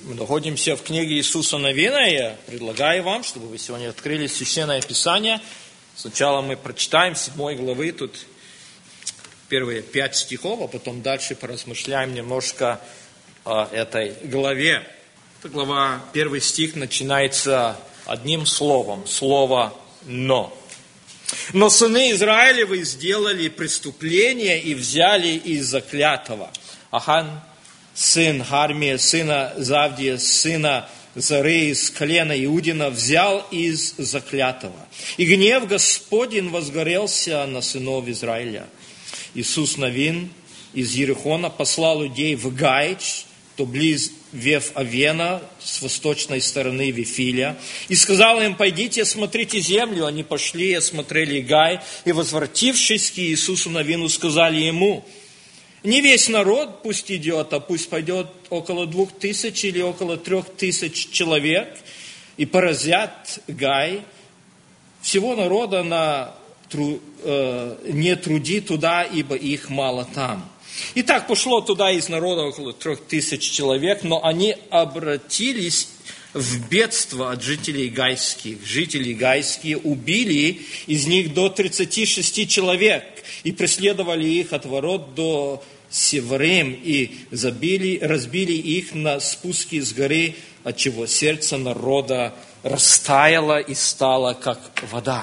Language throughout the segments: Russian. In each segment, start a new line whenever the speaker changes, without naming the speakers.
Мы находимся в книге Иисуса Навина. Я предлагаю вам, чтобы вы сегодня открыли Священное Писание. Сначала мы прочитаем 7 главы, тут первые 5 стихов, а потом дальше поразмышляем немножко о этой главе. Эта глава, 1 стих начинается одним словом, слово «но». «Но сыны Израилевы сделали преступление и взяли из заклятого». Ахан, сын Хармия, сына Завдия, сына Зары из колена Иудина, взял из заклятого. И гнев Господень возгорелся на сынов Израиля. Иисус Навин из Ерихона послал людей в Гаич, то близ Вев-Авена, с восточной стороны Вифиля, и сказал им: пойдите, осмотрите землю. Они пошли, осмотрели Гай, и, возвратившись к Иисусу Навину, сказали ему: не весь народ пусть идет, а пусть пойдет около 2000 или около 3000 человек, и поразят Гай. Всего народа не труди туда, ибо их мало там. И так пошло туда из народа около 3000 человек, но они обратились в бедство от жителей гайских. Жители гайские убили из них до 36 человек и преследовали их от ворот до Севрим и разбили их на спуске с горы, отчего сердце народа растаяло и стало как вода.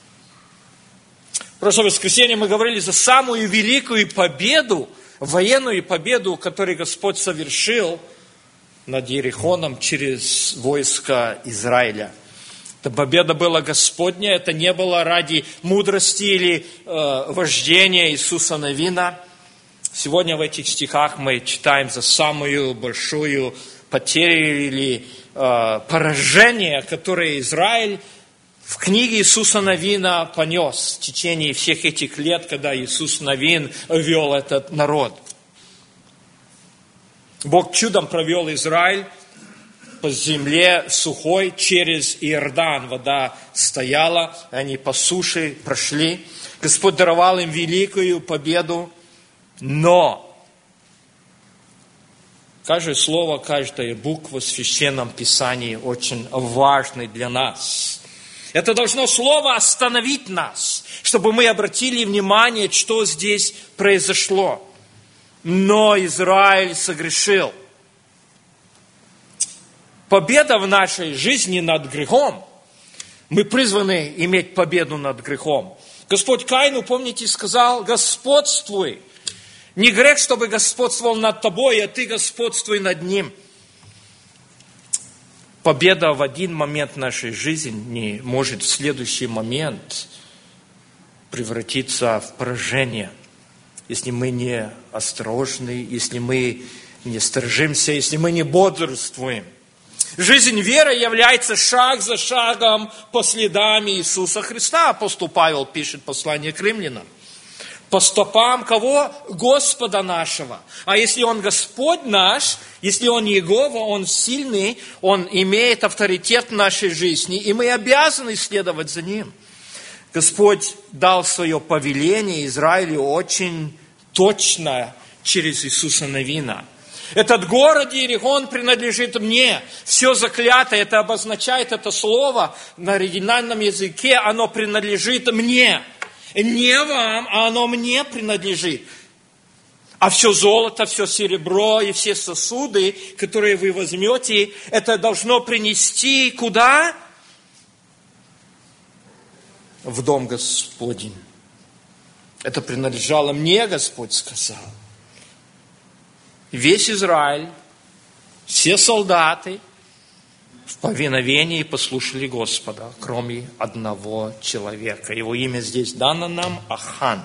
В прошлое воскресенье мы говорили за самую великую победу, военную победу, которую Господь совершил над Иерихоном через войско Израиля. Эта победа была Господня, это не было ради мудрости или вождения Иисуса Навина. Сегодня в этих стихах мы читаем за самую большую потерю или поражение, которое Израиль в книге Иисуса Навина понес в течение всех этих лет, когда Иисус Навин вел этот народ. Бог чудом провел Израиль по земле сухой через Иордан. Вода стояла, они по суше прошли. Господь даровал им великую победу, но каждое слово, каждая буква в Священном Писании очень важны для нас. Это должно слово остановить нас, чтобы мы обратили внимание, что здесь произошло. Но Израиль согрешил. Победа в нашей жизни над грехом. Мы призваны иметь победу над грехом. Господь Каину, помните, сказал: господствуй. Не грех, чтобы господствовал над тобой, а ты господствуй над ним. Победа в один момент нашей жизни может в следующий момент превратиться в поражение, если мы не осторожны, если мы не сторожимся, если мы не бодрствуем. Жизнь веры является шаг за шагом по следам Иисуса Христа. Апостол Павел пишет послание к римлянам. По стопам кого? Господа нашего. А если Он Господь наш, если Он Иегова, Он сильный, Он имеет авторитет в нашей жизни, и мы обязаны следовать за Ним. Господь дал свое повеление Израилю очень точно через Иисуса Навина. Этот город Иерихон принадлежит мне. Все заклятое, это обозначает это слово на оригинальном языке, оно принадлежит мне. Не вам, а оно мне принадлежит. А все золото, все серебро и все сосуды, которые вы возьмете, это должно принести куда? В дом Господень. Это принадлежало мне, Господь сказал. Весь Израиль, все солдаты в повиновении послушали Господа, кроме одного человека. Его имя здесь дано нам — Ахан.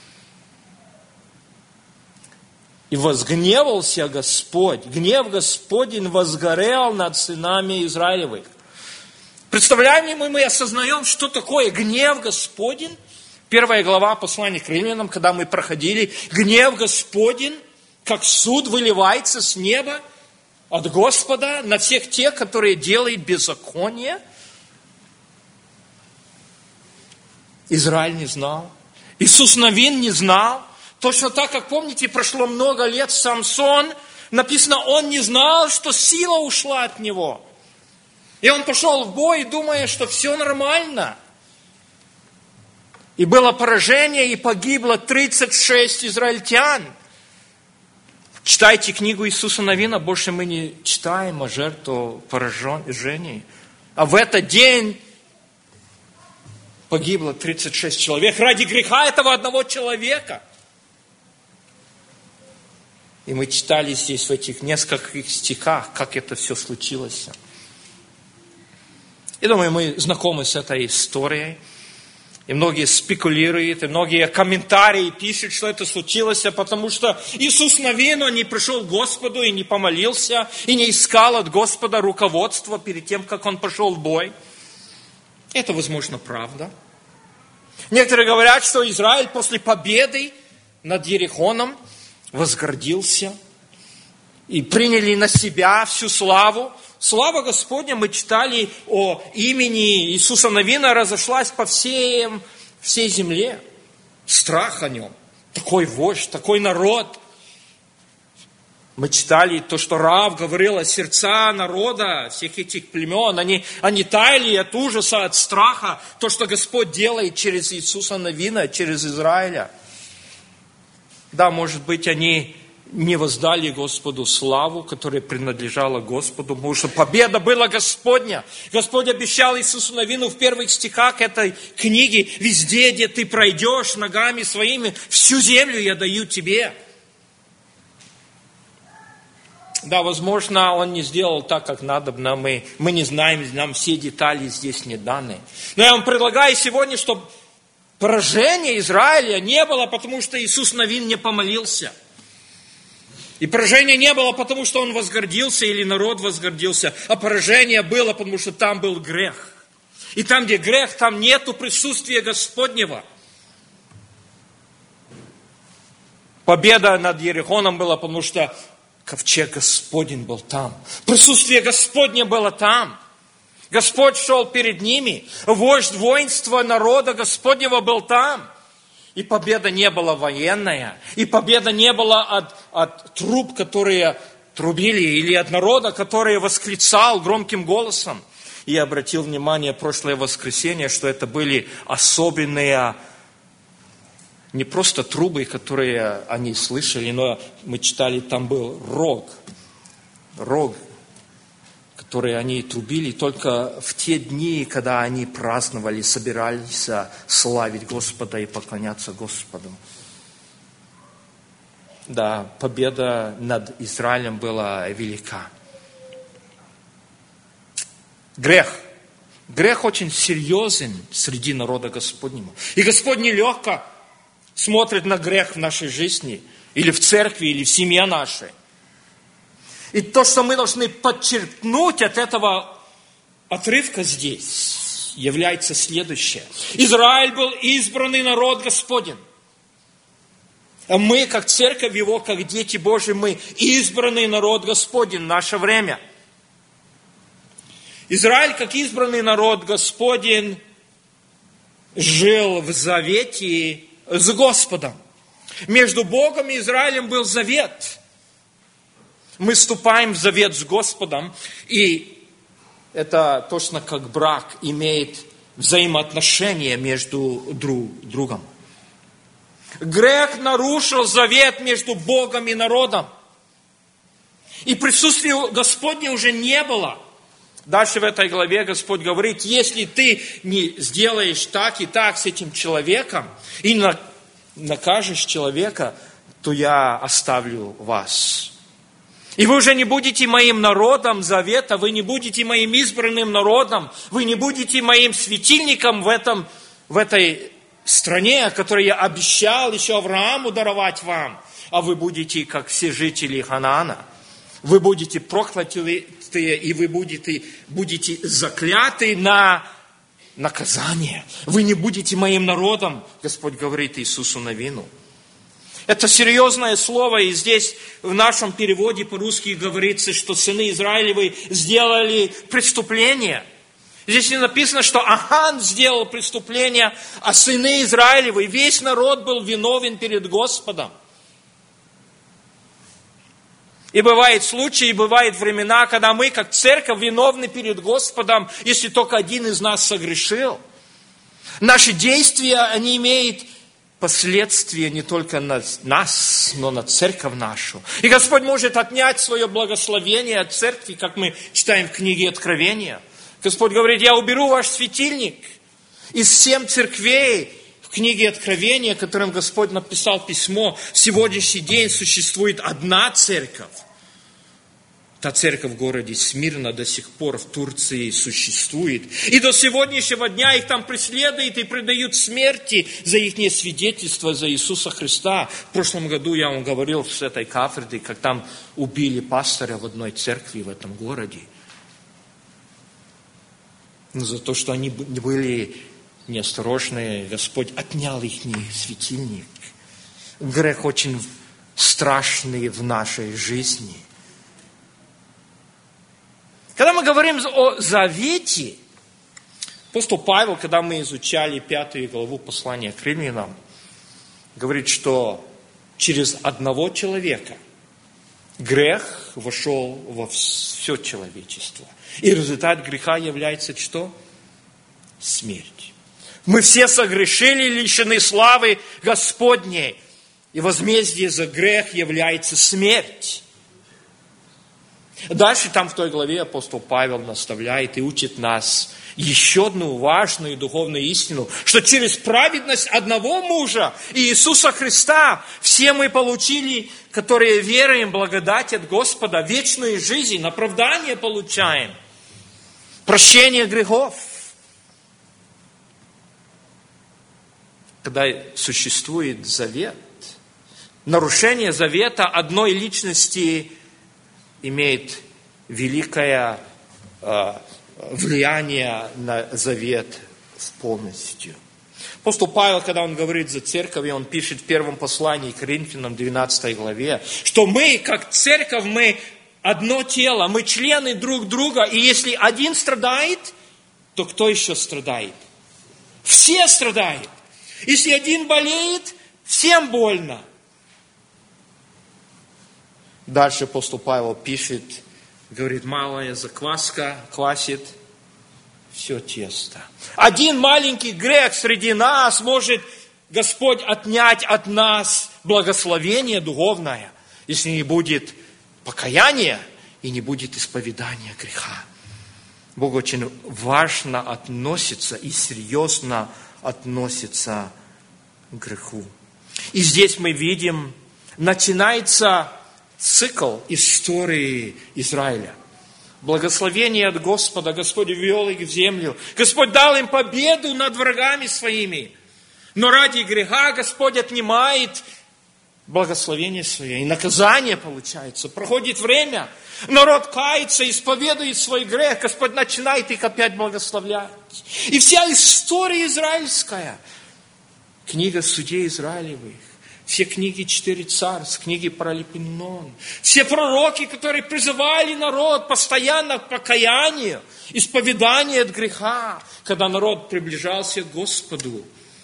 И возгневался Господь, гнев Господень возгорел над сынами Израилевых. Представляем ли мы осознаем, что такое гнев Господень? 1 глава послания к римлянам, когда мы проходили, гнев Господень, как суд выливается с неба от Господа на всех тех, которые делают беззаконие. Израиль не знал. Иисус Навин не знал. Точно так, как помните, прошло много лет, Самсон Написано, он не знал, что сила ушла от него. И он пошел в бой, думая, что все нормально. И было поражение, и погибло 36 израильтян. Читайте книгу Иисуса Навина, больше мы не читаем о жертвопоражении. А в этот день погибло 36 человек ради греха этого одного человека. И мы читали здесь в этих нескольких стихах, как это все случилось. И думаю, мы знакомы с этой историей. И многие спекулируют, и многие комментарии пишут, что это случилось, потому что Иисус Навин, он не пришел к Господу и не помолился, и не искал от Господа руководства перед тем, как он пошел в бой. Это, возможно, правда. Некоторые говорят, что Израиль после победы над Иерихоном возгордился и приняли на себя всю славу. Слава Господня, мы читали о имени Иисуса Навина, разошлась по всей земле. Страх о нем. Такой вождь, такой народ. Мы читали то, что Раав говорила, сердца народа, всех этих племен, они таяли от ужаса, от страха. То, что Господь делает через Иисуса Навина, через Израиля. Да, может быть, они не воздали Господу славу, которая принадлежала Господу, потому что победа была Господня. Господь обещал Иисусу Навину в первых стихах этой книги: везде, где ты пройдешь ногами своими, всю землю я даю тебе. Да, возможно, он не сделал так, как надо, но мы не знаем, нам все детали здесь не даны. Но я вам предлагаю сегодня, чтобы поражения Израиля не было, потому что Иисус Навин не помолился. И поражения не было, потому что он возгордился или народ возгордился, а поражение было, потому что там был грех. И там, где грех, там нету присутствия Господнего. Победа над Иерихоном была, потому что ковчег Господень был там. Присутствие Господне было там. Господь шел перед ними. Вождь воинства народа Господнего был там. И победа не была военная, и победа не была от труб, которые трубили, или от народа, который восклицал громким голосом. И я обратил внимание прошлое воскресенье, что это были особенные, не просто трубы, которые они слышали, но мы читали, там был рог, которые они трубили только в те дни, когда они праздновали, собирались славить Господа и поклоняться Господу. Да, победа над Израилем была велика. Грех. Грех очень серьезен среди народа Господнего. И Господь нелегко смотрит на грех в нашей жизни, или в церкви, или в семье нашей. И то, что мы должны подчеркнуть от этого отрывка здесь, является следующее. Израиль был избранный народ Господень. А мы, как церковь Его, как дети Божьи, мы избранный народ Господень в наше время. Израиль, как избранный народ Господень, жил в завете с Господом. Между Богом и Израилем был завет. Мы вступаем в завет с Господом, и это точно как брак имеет взаимоотношения между другом. Грех нарушил завет между Богом и народом. И присутствия Господня уже не было. Дальше в этой главе Господь говорит: если ты не сделаешь так и так с этим человеком, и накажешь человека, то я оставлю вас. И вы уже не будете моим народом завета, вы не будете моим избранным народом, вы не будете моим светильником в этой стране, которую я обещал еще Аврааму даровать вам, а вы будете, как все жители Ханаана. Вы будете проклятые, и вы будете закляты на наказание. Вы не будете моим народом, Господь говорит Иисусу Навину. Это серьезное слово, и здесь в нашем переводе по-русски говорится, что сыны Израилевы сделали преступление. Здесь не написано, что Ахан сделал преступление, а сыны Израилевы, весь народ был виновен перед Господом. И бывают случаи, и бывают времена, когда мы, как церковь, виновны перед Господом, если только один из нас согрешил. Наши действия, они имеют последствия не только на нас, но на церковь нашу. И Господь может отнять свое благословение от церкви, как мы читаем в книге Откровения. Господь говорит: я уберу ваш светильник. Из 7 церквей в книге Откровения, которым Господь написал письмо, в сегодняшний день существует одна церковь. Та церковь в городе Смирна до сих пор в Турции существует. И до сегодняшнего дня их там преследуют и предают смерти за их свидетельство за Иисуса Христа. В прошлом году я вам говорил с этой кафедры, как там убили пастора в одной церкви в этом городе. Но за то, что они были неосторожные, Господь отнял их светильник. Грех очень страшный в нашей жизни. Когда мы говорим о завете, апостол Павел, когда мы изучали 5 главу послания к Римлянам, говорит, что через одного человека грех вошел во все человечество. И результат греха является что? Смерть. Мы все согрешили, лишены славы Господней. И возмездие за грех является смерть. Дальше там в той главе апостол Павел наставляет и учит нас еще одну важную духовную истину, что через праведность одного мужа, Иисуса Христа, все мы получили, которые веруем, благодать от Господа, вечную жизнь, оправдание получаем, прощение грехов. Когда существует завет, нарушение завета одной личности имеет великое влияние на завет полностью. Апостол Павел, когда он говорит за церковь, он пишет в первом послании к Коринфянам, 12 главе, что мы, как церковь, мы одно тело, мы члены друг друга, и если один страдает, то кто еще страдает? Все страдают. Если один болеет, всем больно. Дальше апостол Павел пишет, говорит, малая закваска квасит все тесто. Один маленький грех среди нас может Господь отнять от нас благословение духовное, если не будет покаяния и не будет исповедания греха. Бог очень важно относится и серьезно относится к греху. И здесь мы видим, начинается цикл истории Израиля. Благословение от Господа. Господь ввел их в землю. Господь дал им победу над врагами своими. Но ради греха Господь отнимает благословение свое. И наказание получается. Проходит время. Народ кается, исповедует свой грех. Господь начинает их опять благословлять. И вся история израильская. Книга судей Израилевых. Все книги 4 царств, книги Паралипоменон, все пророки, которые призывали народ постоянно к покаянию, исповеданию от греха, когда народ приближался к Господу.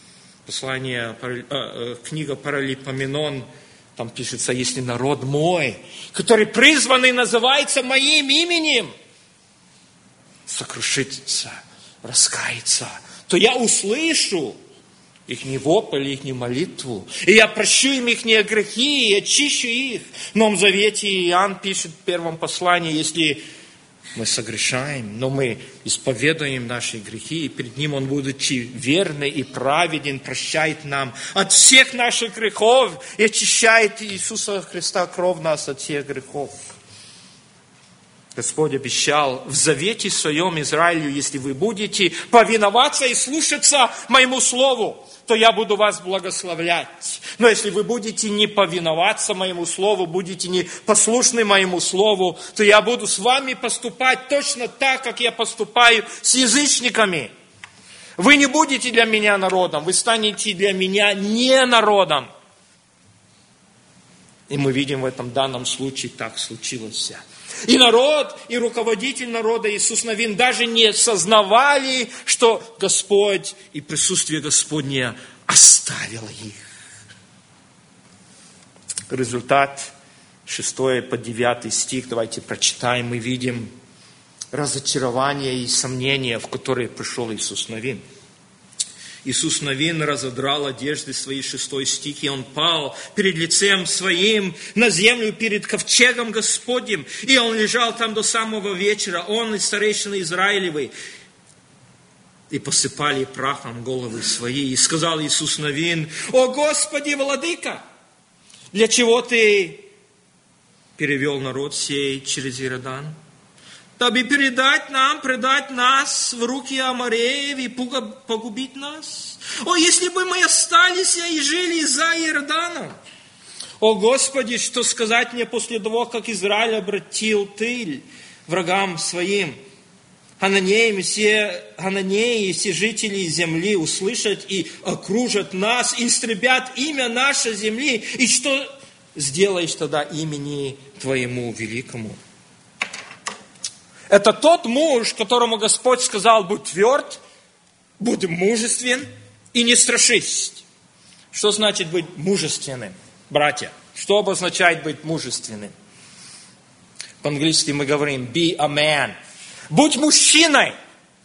Книга Паралипоменон, там пишется, если народ мой, который призван и называется моим именем, сокрушится, раскается, то я услышу их вопль, их молитву. И я прощу им их грехи, и очищу их. В Новом Завете Иоанн пишет в первом послании, если мы согрешаем, но мы исповедуем наши грехи, и перед Ним Он, будучи верный и праведен, прощает нам от всех наших грехов и очищает Иисуса Христа кровь нас от всех грехов. Господь обещал в завете своем Израилю, если вы будете повиноваться и слушаться моему слову, то я буду вас благословлять. Но если вы будете не повиноваться моему слову, будете не послушны моему слову, то я буду с вами поступать точно так, как я поступаю с язычниками. Вы не будете для меня народом, вы станете для меня не народом. И мы видим в этом данном случае, так случилось. И народ, и руководитель народа Иисус Навин даже не сознавали, что Господь и присутствие Господне оставило их. Результат 6 по 9 стих, давайте прочитаем, мы видим разочарование и сомнения, в которые пришел Иисус Навин. Иисус Навин разодрал одежды свои, 6 стих, и он пал перед лицем своим на землю перед ковчегом Господним, и он лежал там до самого вечера, он и старейшины Израилевы, и посыпали прахом головы свои, и сказал Иисус Навин: «О Господи, Владыка, для чего Ты перевел народ сей через Иордан? Дабы предать нас в руки Амореев и погубить нас? О, если бы мы остались и жили за Иорданом! О, Господи, что сказать мне после того, как Израиль обратил тыль врагам своим? Хананеи и все жители земли услышат и окружат нас, и истребят имя нашей земли. И что сделаешь тогда имени Твоему великому?» Это тот муж, которому Господь сказал: будь тверд, будь мужествен и не страшись. Что значит быть мужественным, братья? Что обозначает быть мужественным? По-английски мы говорим be a man. Будь мужчиной.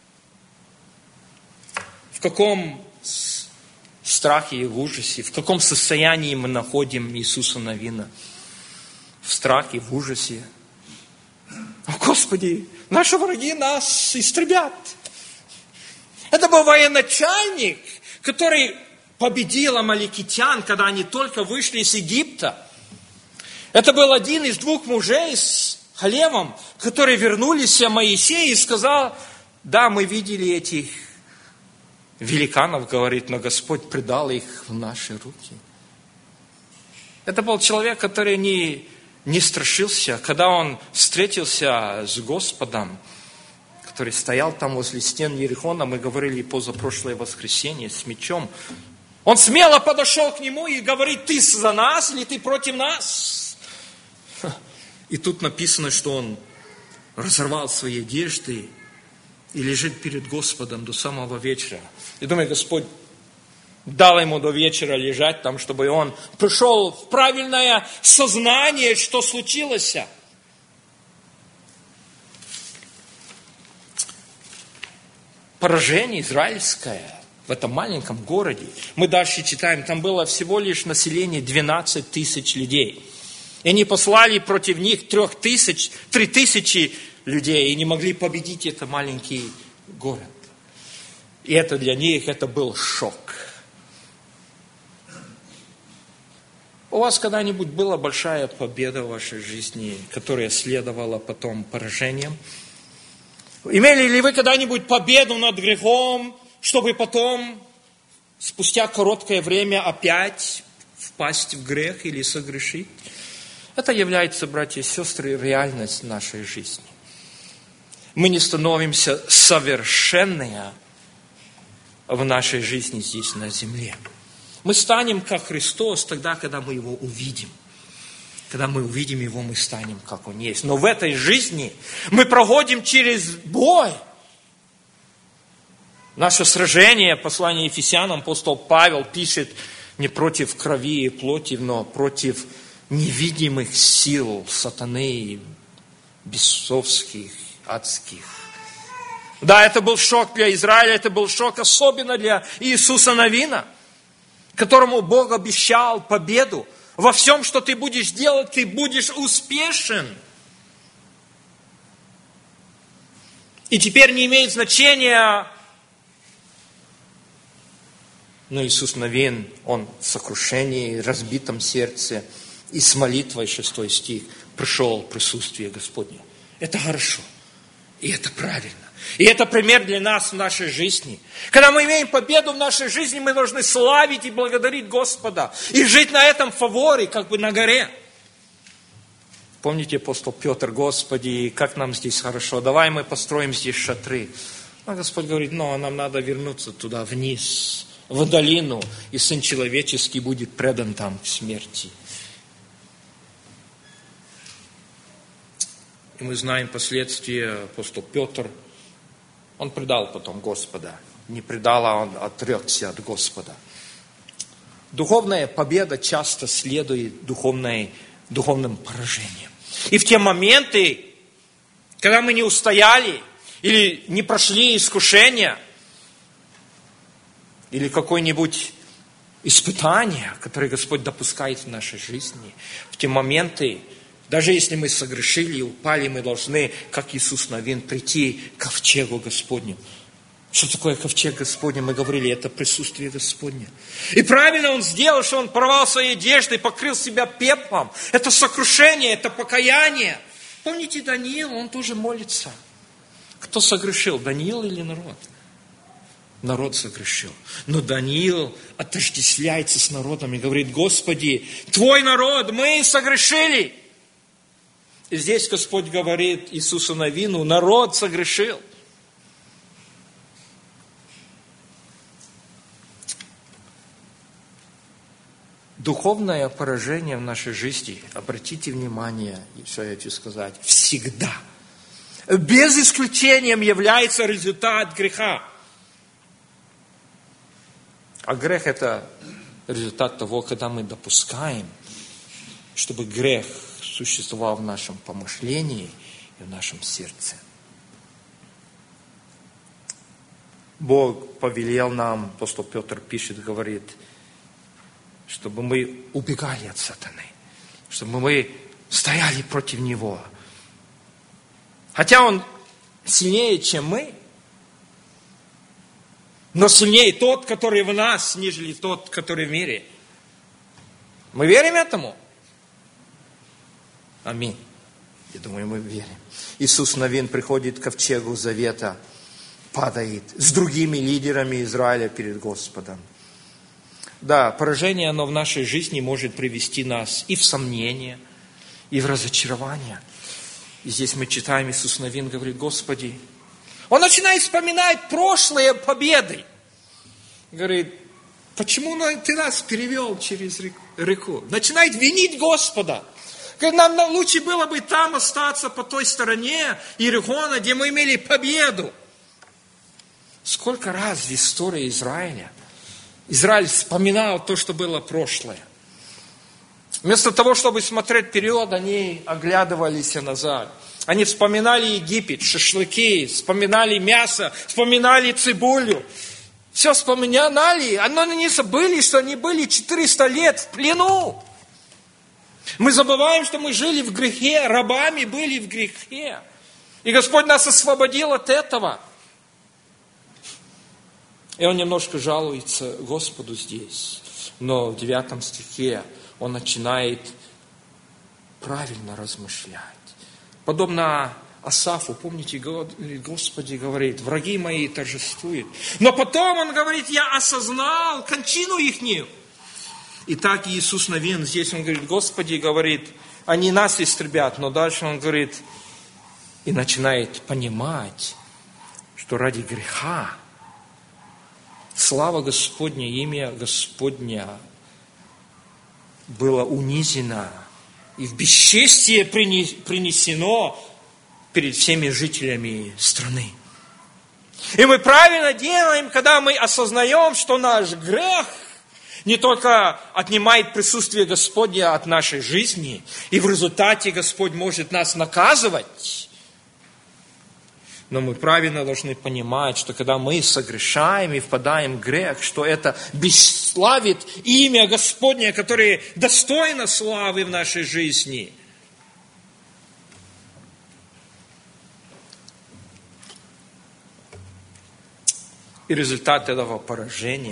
В каком страхе и в ужасе, в каком состоянии мы находим Иисуса Навина? В страхе, в ужасе. О, Господи, наши враги нас истребят. Это был военачальник, который победил амаликитян, когда они только вышли из Египта. Это был один из 2 мужей с Халевом, которые вернулись к Моисею и сказал: да, мы видели этих великанов, говорит, но Господь предал их в наши руки. Это был человек, который не страшился, когда он встретился с Господом, который стоял там возле стен Иерихона, мы говорили позапрошлое воскресенье, с мечом. Он смело подошел к нему и говорит: ты за нас или ты против нас? И тут написано, что он разорвал свои одежды и лежит перед Господом до самого вечера. И думаю, Господь дал ему до вечера лежать там, чтобы он пришел в правильное сознание, что случилось. Поражение израильское в этом маленьком городе. Мы дальше читаем, там было всего лишь население 12 тысяч людей. И они послали против них 3000 людей и не могли победить этот маленький город. И это для них это был шок. У вас когда-нибудь была большая победа в вашей жизни, которая следовала потом поражением? Имели ли вы когда-нибудь победу над грехом, чтобы потом, спустя короткое время, опять впасть в грех или согрешить? Это является, братья и сестры, реальность нашей жизни. Мы не становимся совершенными в нашей жизни здесь на земле. Мы станем как Христос тогда, когда мы Его увидим. Когда мы увидим Его, мы станем как Он есть. Но в этой жизни мы проходим через бой. Наше сражение, послание Ефесянам, апостол Павел пишет не против крови и плоти, но против невидимых сил сатаны, бесовских, адских. Да, это был шок для Израиля, это был шок особенно для Иисуса Навина, которому Бог обещал победу. Во всем, что ты будешь делать, ты будешь успешен. И теперь не имеет значения, но Иисус Навин, он в сокрушении, разбитом сердце, и с молитвой, 6 стих, пришел в присутствие Господне. Это хорошо, и это правильно. И это пример для нас в нашей жизни. Когда мы имеем победу в нашей жизни, мы должны славить и благодарить Господа. И жить на этом фаворе, как бы на горе. Помните, апостол Петр: Господи, как нам здесь хорошо, давай мы построим здесь шатры. А Господь говорит: нам надо вернуться туда вниз, в долину, и Сын Человеческий будет предан там к смерти. И мы знаем последствия. Апостол Петр, он предал потом Господа. Не предал, а он отрекся от Господа. Духовная победа часто следует духовной духовным поражением. И в те моменты, когда мы не устояли, или не прошли искушения, или какое-нибудь испытание, которое Господь допускает в нашей жизни, в те моменты, даже если мы согрешили и упали, мы должны, как Иисус Навин, прийти к ковчегу Господню. Что такое ковчег Господень? Мы говорили, это присутствие Господне. И правильно Он сделал, что Он порвал свои одежды, покрыл себя пеплом. Это сокрушение, это покаяние. Помните Даниил, он тоже молится. Кто согрешил, Даниил или народ? Народ согрешил. Но Даниил отождествляется с народом и говорит, Господи, Твой народ, мы согрешили. И здесь Господь говорит Иисусу Навину, народ согрешил. Духовное поражение в нашей жизни, обратите внимание, что я хочу сказать, всегда, без исключения является результат греха. А грех – это результат того, когда мы допускаем, чтобы грех существовал в нашем помышлении и в нашем сердце. Бог повелел нам, апостол Петр пишет, говорит, чтобы мы убегали от сатаны, чтобы мы стояли против него. Хотя он сильнее, чем мы, но сильнее тот, который в нас, нежели тот, который в мире. Мы верим этому? Аминь. Я думаю, мы верим. Иисус Навин приходит к ковчегу завета, падает с другими лидерами Израиля перед Господом. Да, поражение, оно в нашей жизни может привести нас и в сомнение, и в разочарование. И здесь мы читаем, Иисус Навин говорит, Господи, он начинает вспоминать прошлые победы. Говорит, почему ты нас перевел через реку? Начинает винить Господа. Говорит, нам лучше было бы там остаться по той стороне Иерихона, где мы имели победу. Сколько раз в истории Израиля Израиль вспоминал то, что было прошлое. Вместо того, чтобы смотреть вперед, они оглядывались назад. Они вспоминали Египет, шашлыки, вспоминали мясо, вспоминали цибулю. Все вспоминали, но они не забыли, что они были 400 лет в плену. Мы забываем, что мы жили в грехе, рабами были в грехе. И Господь нас освободил от этого. И он немножко жалуется Господу здесь. Но в 9 стихе он начинает правильно размышлять. Подобно Асафу, помните, Господи говорит, враги мои торжествуют. Но потом он говорит, я осознал кончину ихнюю. И так Иисус Навин, здесь он говорит, Господи, говорит, они нас истребят. Но дальше он говорит, и начинает понимать, что ради греха слава Господня, имя Господня было унизено и в бесчестие принесено перед всеми жителями страны. И мы правильно делаем, когда мы осознаем, что наш грех не только отнимает присутствие Господня от нашей жизни, и в результате Господь может нас наказывать, но мы правильно должны понимать, что когда мы согрешаем и впадаем в грех, что это бесславит имя Господне, которое достойно славы в нашей жизни. И результат этого поражения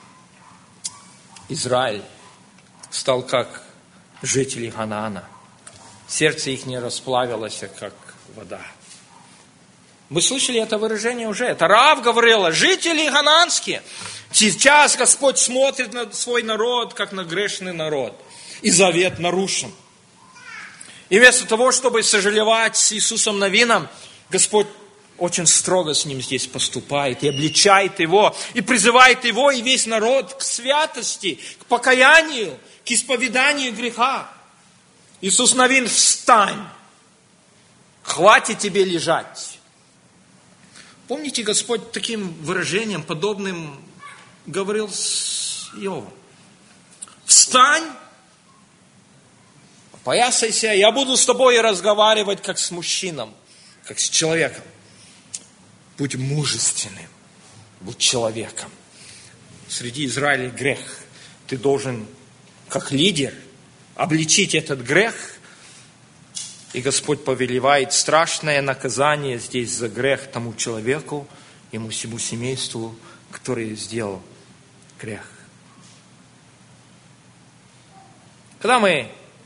Израиль стал как жители Ханаана. Сердце их не расплавилось, как вода. Вы слышали это выражение уже? Это Раав говорила, жители хананские. Сейчас Господь смотрит на свой народ, как на грешный народ. И завет нарушен. И вместо того, чтобы сожалевать с Иисусом Навином, Господь очень строго с ним здесь поступает и обличает его, и призывает его и весь народ к святости, к покаянию, к исповеданию греха. Иисус Навин, встань, хватит тебе лежать. Помните, Господь таким выражением, подобным, говорил с Иовом. Встань, Поясайся, я буду с тобой разговаривать как с мужчином, как с человеком. Будь мужественным, будь человеком. Среди Израиля грех. Ты должен, как лидер, обличить этот грех. И Господь повелевает страшное наказание здесь за грех тому человеку, ему всему семейству, который сделал грех. Когда мы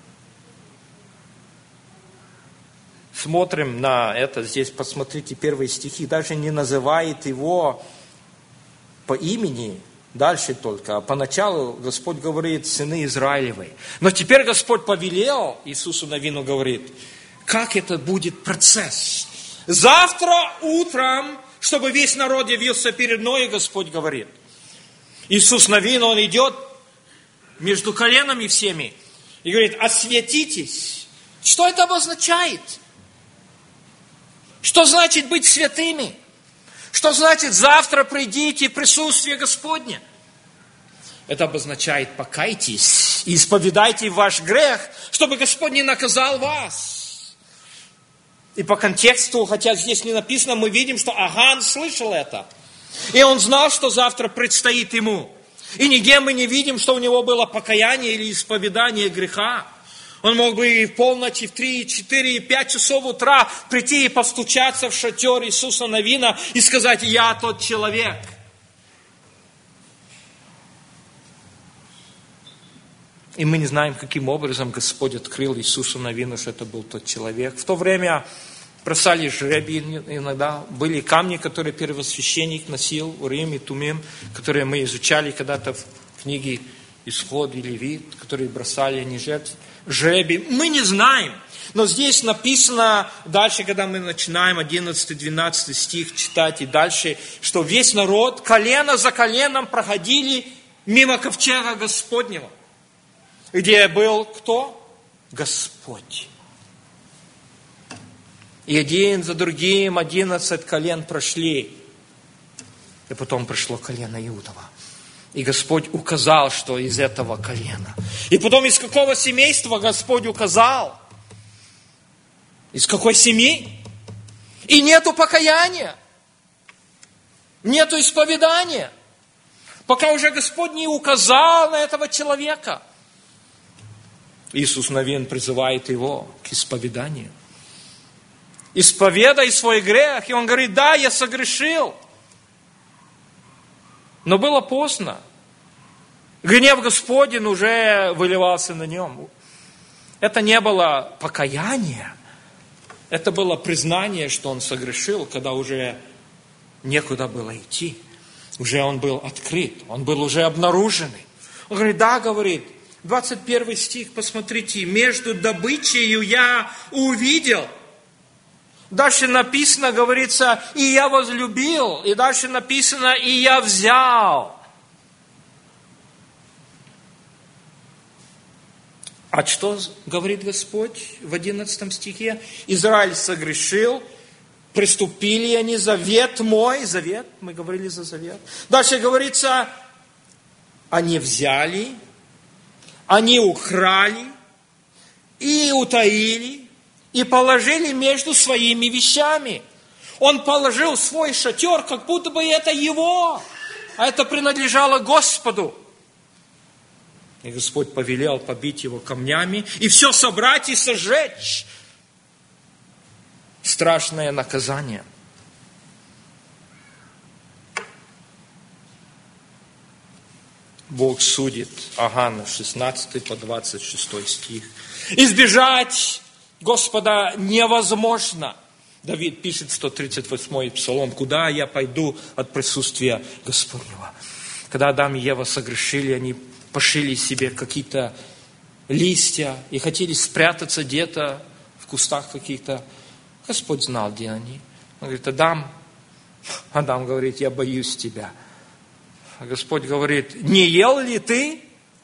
смотрим на это, здесь посмотрите первые стихи, даже не называет его по имени, дальше только, а поначалу Господь говорит, сыны Израилевы. Но теперь Господь повелел, Иисусу Навину говорит, как это будет процесс. Завтра утром, чтобы весь народ явился перед мной, Господь говорит. Иисус Навин, он идет между коленами всеми и говорит, осветитесь. Что это обозначает? Что значит быть святыми? Что значит завтра придите в присутствие Господне? Это обозначает покайтесь и исповедайте ваш грех, чтобы Господь не наказал вас. И по контексту, хотя здесь не написано, мы видим, что Аган слышал это. И он знал, что завтра предстоит ему. И нигде мы не видим, что у него было покаяние или исповедание греха. Он мог бы и в полночь, и в 3, 4, 5 часов утра прийти и постучаться в шатер Иисуса Навина и сказать, я тот человек. И мы не знаем, каким образом Господь открыл Иисусу Навину, что это был тот человек. В то время бросали жребий иногда. Были камни, которые первосвященник носил, Урим и Тумим, которые мы изучали когда-то в книге Исход и Левит, которые бросали они жребий. Мы не знаем. Но здесь написано, дальше, когда мы начинаем 11-12 стих читать и дальше, что весь народ колено за коленом проходили мимо ковчега Господнего. Где был кто? Господь. И один за другим 11 колен прошли. И потом пришло колено Иудова. И Господь указал, что из этого колена. И потом из какого семейства Господь указал? Из какой семьи? И нету покаяния. Нету исповедания. Пока уже Господь не указал на этого человека. Иисус Навин призывает его к исповеданию. Исповедай свой грех. И он говорит, да, я согрешил. Но было поздно. Гнев Господень уже выливался на нем. Это не было покаяние. Это было признание, что он согрешил, когда уже некуда было идти. Уже он был открыт. Он был уже обнаруженный. Он говорит, да, говорит, 21 стих, посмотрите, между добычею я увидел. Дальше написано, говорится, и я возлюбил. И дальше написано, и я взял. А что говорит Господь в 11 стихе? Израиль согрешил, приступили они, завет мой, завет, мы говорили за завет. Дальше говорится, они взяли, они украли, и утаили, и положили между своими вещами. Он положил свой шатер, как будто бы это его, а это принадлежало Господу. И Господь повелел побить его камнями, и все собрать и сожечь. Страшное наказание. Бог судит Агана, 16 по 26 стих. Избежать Господа невозможно. Давид пишет 138-й псалом, куда я пойду от присутствия Господнего. Когда Адам и Ева согрешили, они пошили себе какие-то листья и хотели спрятаться где-то в кустах каких-то. Господь знал, где они. Он говорит, Адам говорит, я боюсь тебя. А Господь говорит, не ел ли ты?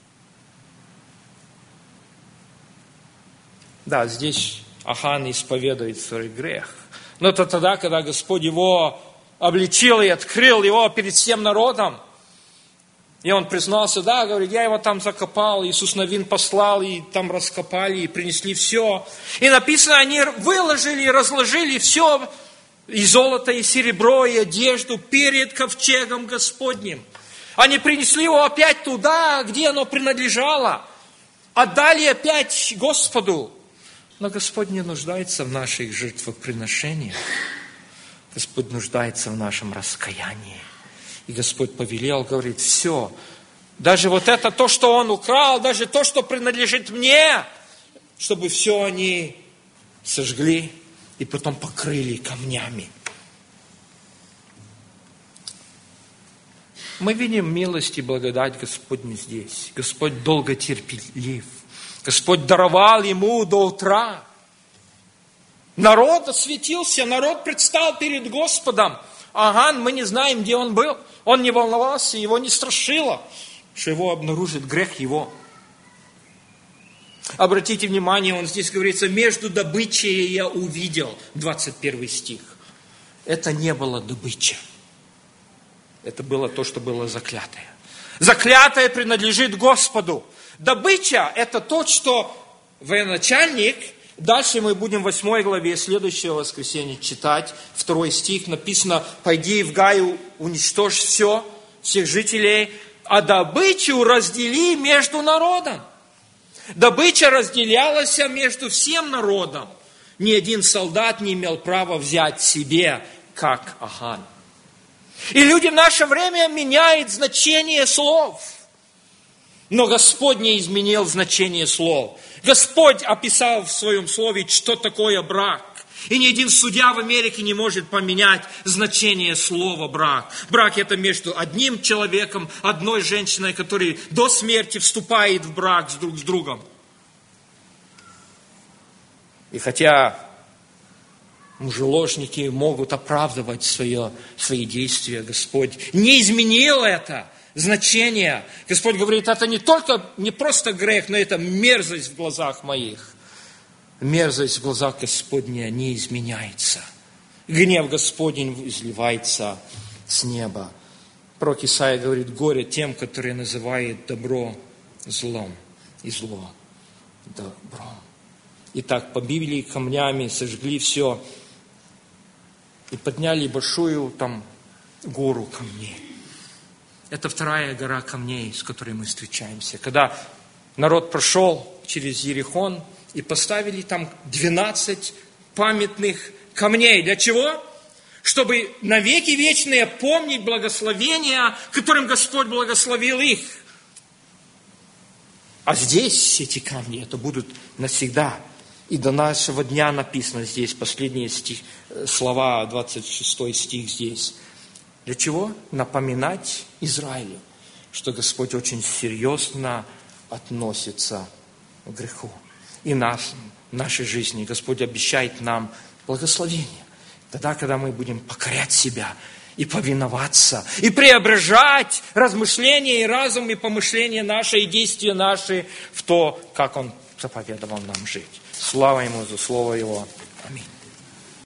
Да, здесь Ахан исповедует свой грех. Но это тогда, когда Господь его обличил и открыл его перед всем народом. И он признался, да, говорит, я его там закопал, Иисус Навин послал, и там раскопали, и принесли все. И написано, они выложили, разложили все, и золото, и серебро, и одежду перед ковчегом Господним. Они принесли его опять туда, где оно принадлежало. Отдали опять Господу. Но Господь не нуждается в наших жертвоприношениях. Господь нуждается в нашем раскаянии. И Господь повелел, говорит, все, даже вот это то, что Он украл, даже то, что принадлежит мне, чтобы все они сожгли и потом покрыли камнями. Мы видим милость и благодать Господню здесь. Господь долго терпелив. Господь даровал ему до утра. Народ осветился, народ предстал перед Господом. Аган, мы не знаем, где он был. Он не волновался, его не страшило, что его обнаружит грех его. Обратите внимание, он здесь говорится, между добычей я увидел, 21 стих. Это не было добыча. Это было то, что было заклятое. Заклятое принадлежит Господу. Добыча – это то, что военачальник, дальше мы будем в 8 главе следующего воскресенья читать, 2 стих, написано, «Пойди в Гаю, уничтожь все, всех жителей, а добычу раздели между народом». Добыча разделялась между всем народом. Ни один солдат не имел права взять себе, как Аган. И люди в наше время меняют значение слов. Но Господь не изменил значение слов. Господь описал в своем слове, что такое брак. И ни один судья в Америке не может поменять значение слова брак. Брак – это между одним человеком, одной женщиной, который до смерти вступает в брак друг с другом. И хотя мужеложники могут оправдывать свои действия, Господь не изменил это значение. Господь говорит, это не просто грех, но это мерзость в глазах моих. Мерзость в глазах Господня не изменяется. Гнев Господень изливается с неба. Пророк Исаия говорит, горе тем, которые называют добро злом и зло добром. Итак, побили камнями, сожгли все и подняли большую там гору камней. Это вторая гора камней, с которой мы встречаемся. Когда народ прошел через Иерихон и поставили там 12 памятных камней. Для чего? Чтобы навеки вечные помнить благословения, которым Господь благословил их. А здесь эти камни, это будут навсегда. И до нашего дня написано здесь, последние слова, 26 стих здесь. Для чего? Напоминать Израилю, что Господь очень серьезно относится к греху. И в нашей жизни Господь обещает нам благословение. Тогда, когда мы будем покорять себя и повиноваться, и преображать размышления и разум, и помышления наши, и действия наши в то, как Он заповедовал нам жить. Слава Ему за Слово Его. Аминь.